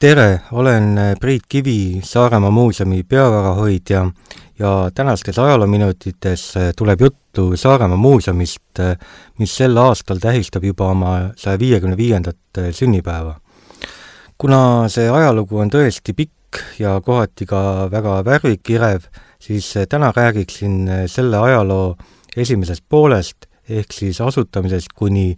Tere, olen Priit Kivi, Saaremaa muuseumi peavarahoidja ja tänastes ajaloominutites tuleb juttu Saaremaa muuseumist, mis sel aastal tähistab juba oma 155. sünnipäeva. Kuna see ajalugu on tõesti pikk ja kohati ka väga värvikirev, siis täna räägiksin selle ajaloo esimesest poolest ehk siis asutamisest kuni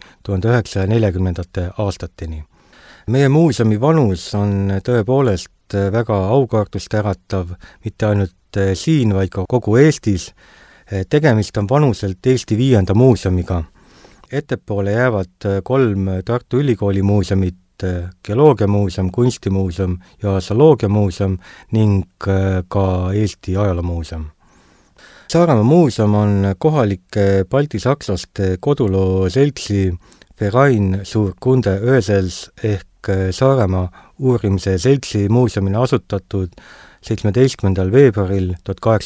1940. aastateni. Meie muuseumi vanus on tõepoolest väga aukartust äratav, mitte ainult siin, vaid ka kogu Eestis. Tegemist on vanuselt Eesti 5. muuseumiga. Ettepoole jäävad 3 Tartu Ülikooli muuseumit, Geoloogiamuuseum, Kunstimuuseum ja Zooloogiamuuseum ning ka Eesti Ajaloomuuseum. Saaremaa muuseum on kohalike baltisakslaste koduloo seltsi Verein zur Kunde Ösels ehk Saaremaa uurimise seltsi muuseumina asutatud 17. veebruaril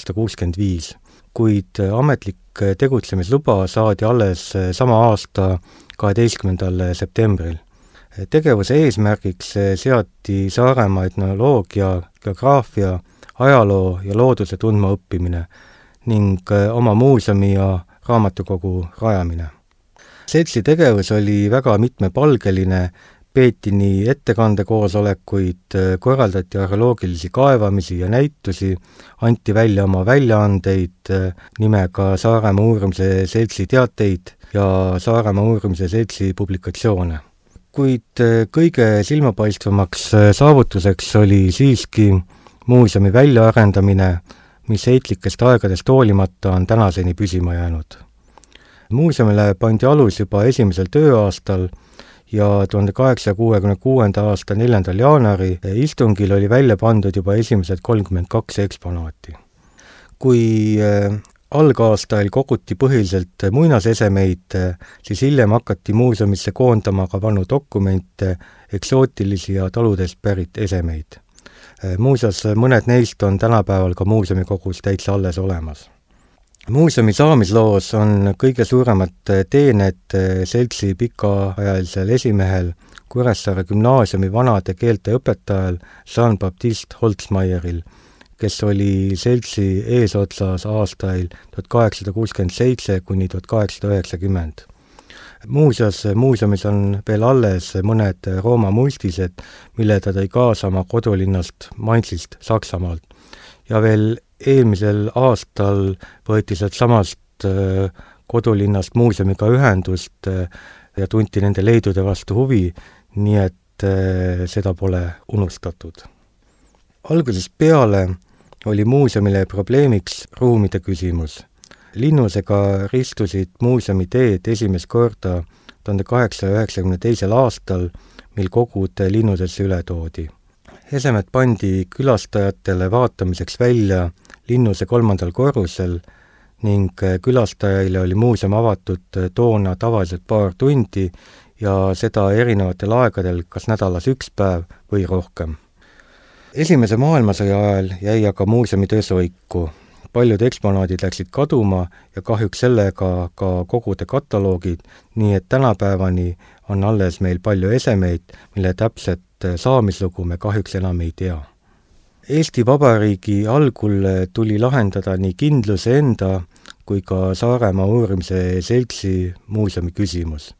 1865, kuid ametlik tegutsemisluba saadi alles sama aasta 12. septembril. Tegevuse eesmärgiks seati Saaremaa etnoloogia, geograafia, ajaloo ja looduse tundma õppimine ning oma muuseumi ja raamatukogu rajamine. Seltsi tegevus oli väga mitmepalgeline, peeti nii ettekandekoosolekuid, korraldati arheoloogilisi kaevamisi ja näitusi, anti välja oma väljaandeid nimega Saaremaa uurimise seltsi teateid ja Saaremaa uurimise seltsi publikatsioone. Kuid kõige silmapaistvamaks saavutuseks oli siiski muuseumi väljaarendamine, mis heitlikest aegadest hoolimata on tänaseni püsima jäänud. Muuseumile pandi alus juba esimesel tööaastal ja 1866. aasta 4. jaanuari istungil oli välja pandud juba esimesed 32 eksponaati. Kui algaastail koguti põhiliselt muinasesemeid, siis hiljem hakati muuseumisse koondama ka vanu dokumente, eksootilisi ja taludest pärit esemeid. Muuseas, mõned neist on tänapäeval ka muuseumikogus täitsa alles olemas. Muuseumi saamisloos on kõige suuremad teened seltsi pikaajalisel esimehel, Kuressaare gümnaasiumi vanade keelte õpetajal Jean-Baptiste Holzmeieril, kes oli seltsi eesotsas aastail 1867 kuni 1890. Muuseas, muuseumis on veel alles mõned Rooma muistised, mille ta tõi kaasa oma kodulinnast Mainzist Saksamaalt. Ja veel eelmisel aastal võeti sealt samast kodulinnast muuseumiga ühendust ja tunti nende leidude vastu huvi, nii et seda pole unustatud. Algusest peale oli muuseumile probleemiks ruumide küsimus. Linnusega ristusid muuseumi teed esimest korda 1892. aastal, mil kogud linnusesse üle toodi. Esemed pandi külastajatele vaatamiseks välja linnuse 3. korrusel ning külastajaile oli muuseum avatud toona tavaliselt paar tundi ja seda erinevatel aegadel, kas nädalas 1 päev või rohkem. Esimese maailmasõja ajal jäi aga muuseumi töö soiku. Paljud eksponaadid läksid kaduma ja kahjuks sellega ka kogude kataloogid, nii et tänapäevani on alles meil palju esemeid, mille täpset saamislugu me kahjuks enam ei tea. Eesti Vabariigi algul tuli lahendada nii kindluse enda kui ka Saaremaa uurimise seltsi muuseumi küsimus.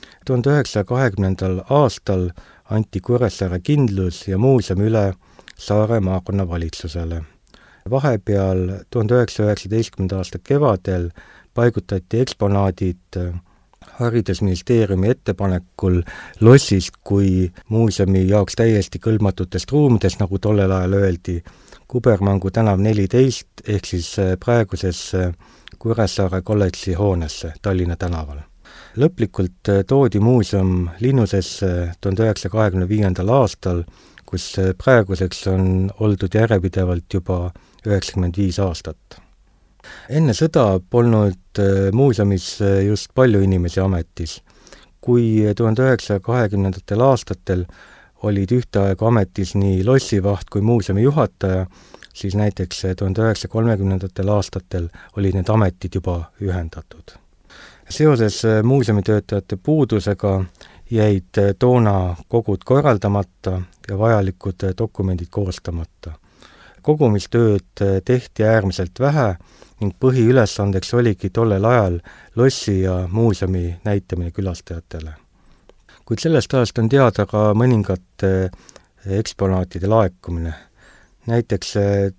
1920. aastal anti Kuressaare kindlus ja muuseum üle Saare maakonnavalitsusele. Vahepeal 1919. aasta kevadel paigutati eksponaadid Haridusministeeriumi ettepanekul lossist kui muuseumi jaoks täiesti kõlbmatutest ruumidest, nagu tollel ajal öeldi, Kubermangu tänav 14 ehk siis praegusesse Kuressaare kolledži hoonesse Tallinna tänaval. Lõplikult toodi muuseum linnusesse 1925. aastal, kus praeguseks on oldud järjepidevalt juba 95 aastat. Enne sõda polnud muuseumis just palju inimesi ametis. Kui 1920. aastatel olid ühtaegu ametis nii lossivaht kui muuseumi juhataja, siis näiteks 1930. aastatel olid need ametid juba ühendatud. Seoses muuseumitöötajate puudusega jäid toona kogud korraldamata ja vajalikud dokumendid koostamata. Kogumistööd tehti äärmiselt vähe ning põhiülesandeks oligi tollel ajal lossi ja muuseumi näitamine külastajatele. Kuid sellest ajast on teada ka mõningate eksponaatide laekumine. Näiteks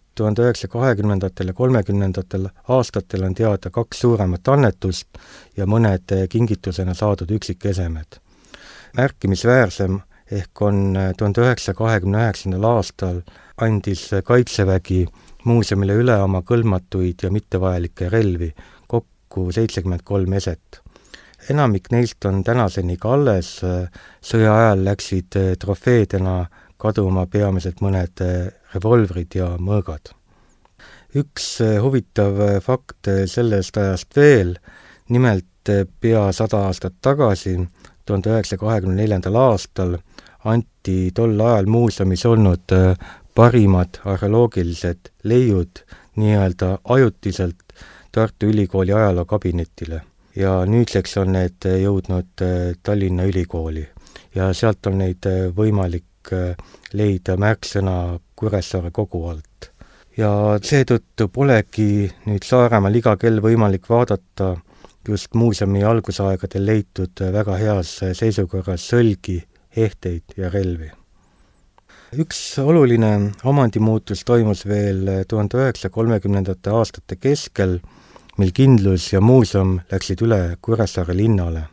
1920. ja 30. aastatel on teada 2 suuremat annetust ja mõned kingitusena saadud üksikesemed. Märkimisväärsem ehk on 1929. aastal andis Kaitsevägi muuseumile üle oma kõlbmatuid ja mittevajalikke relvi, kokku 73 eset. Enamik neist on tänaseni ka alles, sõja ajal läksid trofeedena kaduma peamiselt mõned revolvrid ja mõõgad. Üks huvitav fakt sellest ajast veel, nimelt pea 100 aastat tagasi, 1924. aastal, anti tol ajal muuseumis olnud parimad arheoloogilised leiud nii-öelda ajutiselt Tartu Ülikooli ajalookabinetile ja nüüdseks on need jõudnud Tallinna Ülikooli ja sealt on neid võimalik leida märksõna Kuressaare kogu alt. Ja seetõttu polegi nüüd Saaremaal iga kell võimalik vaadata just muuseumi algusaegadel leitud väga heas seisukorras sõlgi, ehteid ja relvi. Üks oluline omandimuutus toimus veel 1930. aastate keskel, mil kindlus ja muuseum läksid üle Kuressaare linnale.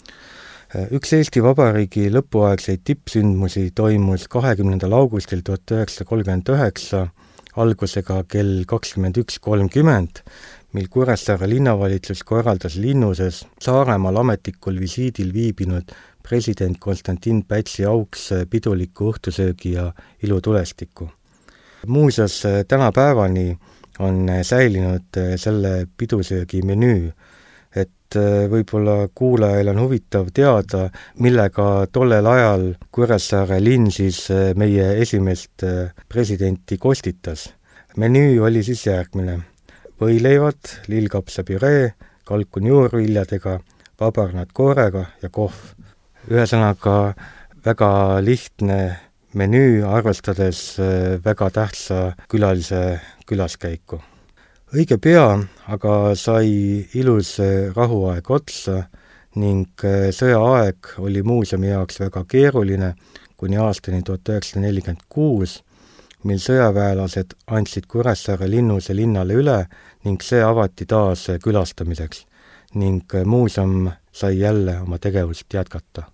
Üks Eesti Vabariigi lõpuaegseid tippsündmusi toimus 20. augustil 1939 algusega kell 21.30, mil Kuressaare linnavalitsus korraldas linnuses Saaremaal ametlikul visiidil viibinud president Konstantin Pätsi auks piduliku õhtusöögi ja ilutulestiku. Muuseas, tänapäevani on säilinud selle pidusöögi menüü, et võib-olla kuulajail on huvitav teada, millega tollel ajal Kuressaare linn siis meie esimest presidenti kostitas. Menüü oli siis järgmine: võileivad, lillkapsapüree, kalkun juurviljadega, vabarnad koorega ja kohv. Ühesõnaga väga lihtne menüü, arvestades väga tähtsa külalise külaskäiku. Õige pea aga sai ilus rahuaeg otsa ning sõjaaeg oli muuseumi jaoks väga keeruline kuni aastani 1946, mil sõjaväelased andsid Kuressaare linnuse linnale üle ning see avati taas külastamiseks ning muuseum sai jälle oma tegevust jätkata.